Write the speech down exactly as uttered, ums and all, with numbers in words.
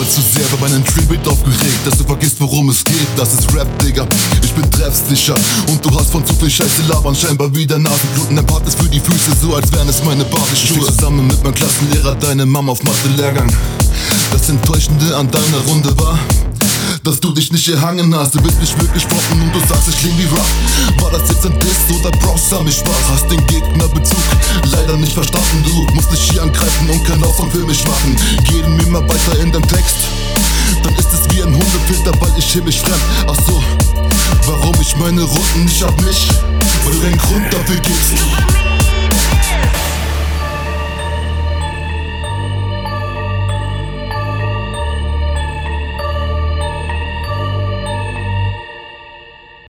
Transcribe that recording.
zu sehr bei meinem Tribute aufgeregt, dass du vergisst, worum es geht. Das ist Rap, Digga, ich bin treffsicher. Und du hast von zu viel Scheiße labern scheinbar wieder Nasenbluten. Dein Part ist für die Füße, so als wären es meine Barbie-Schuhe. Ich zusammen mit meinem Klassenlehrer deine Mama auf Mathe-Lehrgang. Das Enttäuschende an deiner Runde war, dass du dich nicht gehangen hast. Du willst mich wirklich fronten und du sagst, ich kling wie Rock. War das jetzt ein Diss oder brauchst du mich Spaß? Hast den Gegnerbezug leider nicht verstanden. Du musst dich hier angreifen und kein Aufwand für mich machen. Geh mir mal weiter in den Text, dann ist es wie ein Hundefilter, weil ich hier mich fremd. Ach so, warum ich meine Runden nicht hab nicht, weil du keinen Grund dafür gibst.